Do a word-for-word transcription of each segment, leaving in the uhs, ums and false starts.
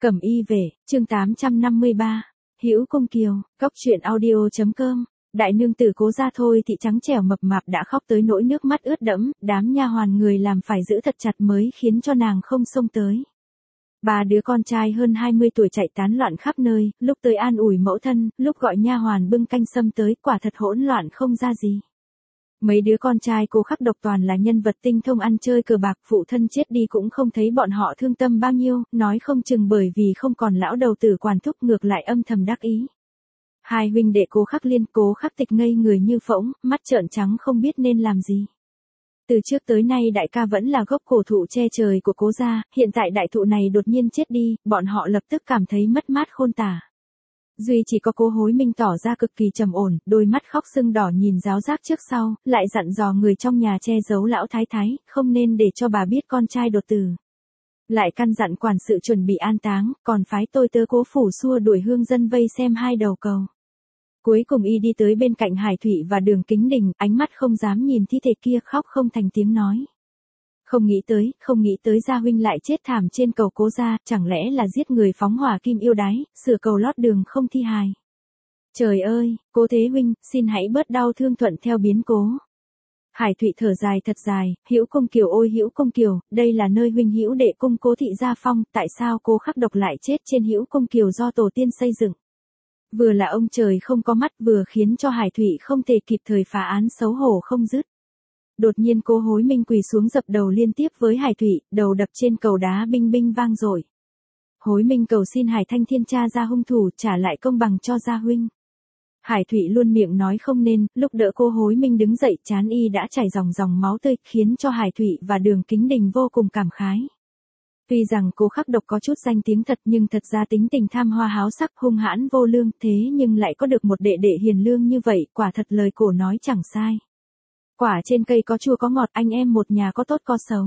Cẩm y về, chương tám trăm năm mươi ba. Hữu Cung Kiều, Cóc truyện audio chấm com. Đại nương tử Cố Gia Thôi thị trắng trẻo mập mạp đã khóc tới nỗi nước mắt ướt đẫm, đám nha hoàn người làm phải giữ thật chặt mới khiến cho nàng không xông tới. Ba đứa con trai hơn hai mươi tuổi chạy tán loạn khắp nơi, lúc tới an ủi mẫu thân, lúc gọi nha hoàn bưng canh sâm tới, quả thật hỗn loạn không ra gì. Mấy đứa con trai Cố Khắc Độc toàn là nhân vật tinh thông ăn chơi cờ bạc, phụ thân chết đi cũng không thấy bọn họ thương tâm bao nhiêu, nói không chừng bởi vì không còn lão đầu tử quản thúc ngược lại âm thầm đắc ý. Hai huynh đệ Cố Khắc Liên, Cố Khắc Tịch ngây người như phỗng, mắt trợn trắng không biết nên làm gì. Từ trước tới nay đại ca vẫn là gốc cổ thụ che trời của Cố gia, hiện tại đại thụ này đột nhiên chết đi, bọn họ lập tức cảm thấy mất mát khôn tả. Duy chỉ có Cố Hối Minh tỏ ra cực kỳ trầm ổn, đôi mắt khóc sưng đỏ nhìn giáo giác trước sau, lại dặn dò người trong nhà che giấu lão thái thái, không nên để cho bà biết con trai đột tử. Lại căn dặn quản sự chuẩn bị an táng, còn phái tôi tớ Cố phủ xua đuổi hương dân vây xem hai đầu cầu. Cuối cùng y đi tới bên cạnh Hải Thụy và Đường Kính Đình, ánh mắt không dám nhìn thi thể kia, khóc không thành tiếng nói. Không nghĩ tới, không nghĩ tới gia huynh lại chết thảm trên cầu Cố gia, chẳng lẽ là giết người phóng hỏa kim yêu đái, sửa cầu lót đường không thi hài. Trời ơi, Cố Thế huynh, xin hãy bớt đau thương thuận theo biến cố. Hải Thụy thở dài thật dài, Hữu Cung Kiều ôi Hữu Cung Kiều, đây là nơi huynh hữu đệ cung Cố thị gia phong, tại sao Cố Khắc Độc lại chết trên Hữu Cung Kiều do tổ tiên xây dựng. Vừa là ông trời không có mắt, vừa khiến cho Hải Thụy không thể kịp thời phá án, xấu hổ không dứt. Đột nhiên Cố Hối Minh quỳ xuống dập đầu liên tiếp với Hải Thụy, đầu đập trên cầu đá binh binh vang dội. Hối Minh cầu xin Hải Thanh Thiên tra ra hung thủ, trả lại công bằng cho gia huynh. Hải Thụy luôn miệng nói không nên, lúc đỡ Cố Hối Minh đứng dậy, trán y đã chảy dòng dòng máu tươi, khiến cho Hải Thụy và Đường Kính Đình vô cùng cảm khái. Tuy rằng Cố Khắc Độc có chút danh tiếng thật, nhưng thật ra tính tình tham hoa háo sắc, hung hãn vô lương, thế nhưng lại có được một đệ đệ hiền lương như vậy, quả thật lời cổ nói chẳng sai. Quả trên cây có chua có ngọt, anh em một nhà có tốt có xấu.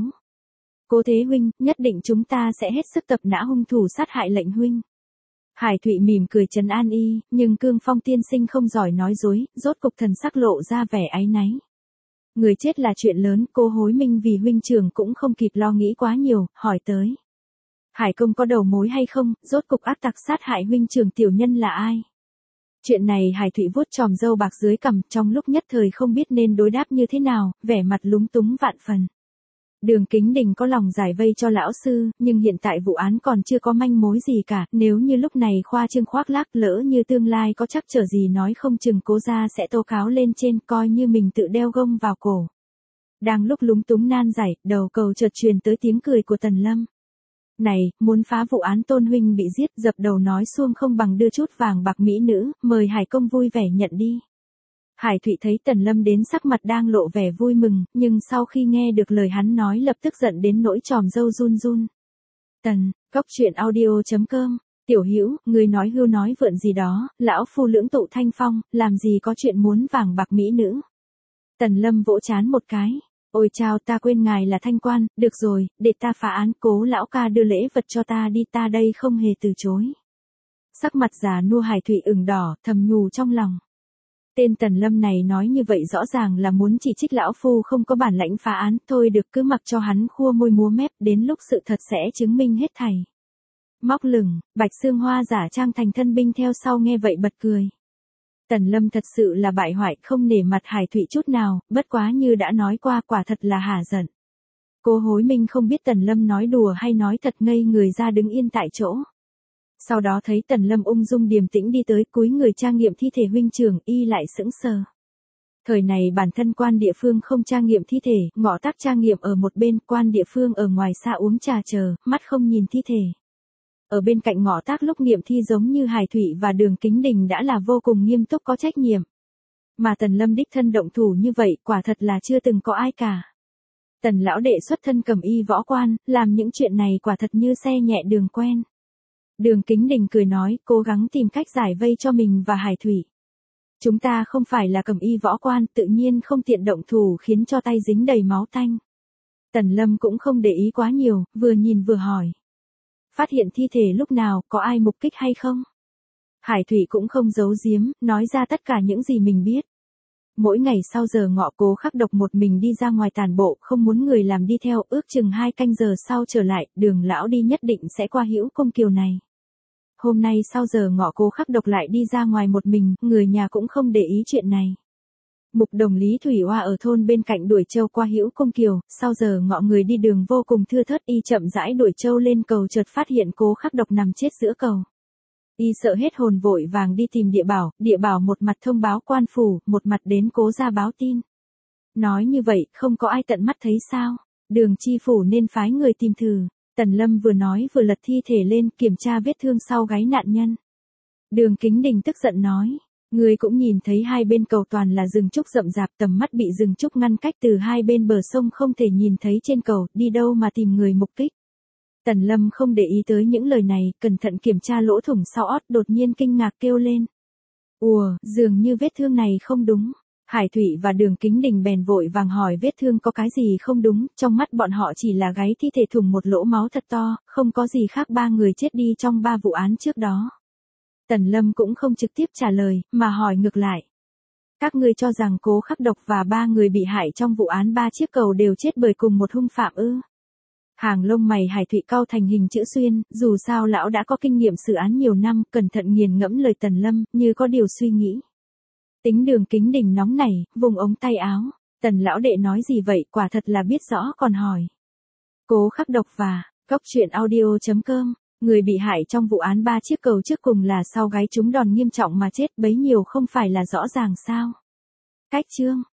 Cố Thế huynh, nhất định chúng ta sẽ hết sức tập nã hung thủ sát hại lệnh huynh. Hải Thụy mỉm cười trấn an y, nhưng Cương Phong tiên sinh không giỏi nói dối, rốt cục thần sắc lộ ra vẻ áy náy. Người chết là chuyện lớn, Cố Hối Minh vì huynh trưởng cũng không kịp lo nghĩ quá nhiều, hỏi tới. Hải công có đầu mối hay không, rốt cục ác tặc sát hại huynh trưởng tiểu nhân là ai? Chuyện này Hải Thụy vuốt tròm râu bạc dưới cằm, trong lúc nhất thời không biết nên đối đáp như thế nào, vẻ mặt lúng túng vạn phần. Đường Kính Đình có lòng giải vây cho lão sư, nhưng hiện tại vụ án còn chưa có manh mối gì cả, nếu như lúc này khoa trương khoác lác, lỡ như tương lai có chắc trở gì nói không chừng Cố gia sẽ tố cáo lên trên, coi như mình tự đeo gông vào cổ. Đang lúc lúng túng nan giải, đầu cầu chợt truyền tới tiếng cười của Tần Lâm. Này, muốn phá vụ án Tôn huynh bị giết, dập đầu nói xuông không bằng đưa chút vàng bạc mỹ nữ, mời Hải công vui vẻ nhận đi. Hải Thụy thấy Tần Lâm đến sắc mặt đang lộ vẻ vui mừng, nhưng sau khi nghe được lời hắn nói lập tức giận đến nỗi tròm râu run run. Tần, Cóc truyện audio chấm com, tiểu Hữu, người nói hưu nói vượn gì đó, lão phu lưỡng tụ thanh phong, làm gì có chuyện muốn vàng bạc mỹ nữ. Tần Lâm vỗ trán một cái. Ôi chao, ta quên ngài là thanh quan, được rồi, để ta phá án, Cố lão ca đưa lễ vật cho ta đi, ta đây không hề từ chối. Sắc mặt già nua Hải Thụy ửng đỏ, thầm nhủ trong lòng. Tên Tần Lâm này nói như vậy rõ ràng là muốn chỉ trích lão phu không có bản lãnh phá án, thôi được cứ mặc cho hắn khua môi múa mép, đến lúc sự thật sẽ chứng minh hết thảy. Móc lửng, Bạch Xương Hoa giả trang thành thân binh theo sau nghe vậy bật cười. Tần Lâm thật sự là bại hoại, không nể mặt Hải Thụy chút nào, bất quá như đã nói qua, quả thật là hả giận. Cố Hối Minh không biết Tần Lâm nói đùa hay nói thật, ngây người ra đứng yên tại chỗ. Sau đó thấy Tần Lâm ung dung điềm tĩnh đi tới, cúi người tra nghiệm thi thể huynh trưởng, y lại sững sờ. Thời này bản thân quan địa phương không tra nghiệm thi thể, Ngọ Tác tra nghiệm ở một bên, quan địa phương ở ngoài xa uống trà chờ, mắt không nhìn thi thể. Ở bên cạnh Ngọ Tác lúc nghiệm thi giống như Hải Thụy và Đường Kính Đình đã là vô cùng nghiêm túc có trách nhiệm. Mà Tần Lâm đích thân động thủ như vậy, quả thật là chưa từng có ai cả. Tần lão đệ xuất thân cầm y võ quan, làm những chuyện này quả thật như xe nhẹ đường quen. Đường Kính Đình cười nói, cố gắng tìm cách giải vây cho mình và Hải Thụy. Chúng ta không phải là cầm y võ quan, tự nhiên không tiện động thủ khiến cho tay dính đầy máu tanh. Tần Lâm cũng không để ý quá nhiều, vừa nhìn vừa hỏi. Phát hiện thi thể lúc nào, có ai mục kích hay không? Hải Thụy cũng không giấu giếm, nói ra tất cả những gì mình biết. Mỗi ngày sau giờ ngọ Cố Khắc Độc một mình đi ra ngoài tản bộ, không muốn người làm đi theo, ước chừng hai canh giờ sau trở lại, Đường lão đi nhất định sẽ qua Hữu Cung Kiều này. hôm nay sau giờ ngọ Cố Khắc Độc lại đi ra ngoài một mình, người nhà cũng không để ý chuyện này. Mục Đồng Lý Thủy Hoa ở thôn bên cạnh đuổi trâu qua Hữu Công Kiều, sau giờ ngọ người đi đường vô cùng thưa thớt, y chậm rãi đuổi trâu lên cầu chợt phát hiện Cố Khắc Độc nằm chết giữa cầu. Y sợ hết hồn vội vàng đi tìm Địa Bảo, Địa Bảo một mặt thông báo quan phủ, một mặt đến Cố gia báo tin. Nói như vậy, không có ai tận mắt thấy sao? Đường chi phủ nên phái người tìm thử. Tần Lâm vừa nói vừa lật thi thể lên kiểm tra vết thương sau gáy nạn nhân. Đường Kính Đình tức giận nói. Người cũng nhìn thấy hai bên cầu toàn là rừng trúc rậm rạp, tầm mắt bị rừng trúc ngăn cách, từ hai bên bờ sông không thể nhìn thấy trên cầu, đi đâu mà tìm người mục kích. Tần Lâm không để ý tới những lời này, cẩn thận kiểm tra lỗ thủng sau ót, đột nhiên kinh ngạc kêu lên. Ùa, dường như vết thương này không đúng. Hải Thụy và Đường Kính Đình bèn vội vàng hỏi vết thương có cái gì không đúng, trong mắt bọn họ chỉ là gáy thi thể thủng một lỗ máu thật to, không có gì khác ba người chết đi trong ba vụ án trước đó. Tần Lâm cũng không trực tiếp trả lời, mà hỏi ngược lại. Các ngươi cho rằng Cố Khắc Độc và ba người bị hại trong vụ án ba chiếc cầu đều chết bởi cùng một hung phạm ư? Hàng lông mày Hải Thụy cau thành hình chữ xuyên, dù sao lão đã có kinh nghiệm xử án nhiều năm, cẩn thận nghiền ngẫm lời Tần Lâm, như có điều suy nghĩ. Tính Đường Kính Đình nóng nảy, vùng ống tay áo. Tần lão đệ nói gì vậy, quả thật là biết rõ còn hỏi. Cố Khắc Độc và Góc Truyện Audio chấm com, người bị hại trong vụ án ba chiếc cầu trước cùng là sau gáy trúng đòn nghiêm trọng mà chết, bấy nhiêu không phải là rõ ràng sao? Cách chương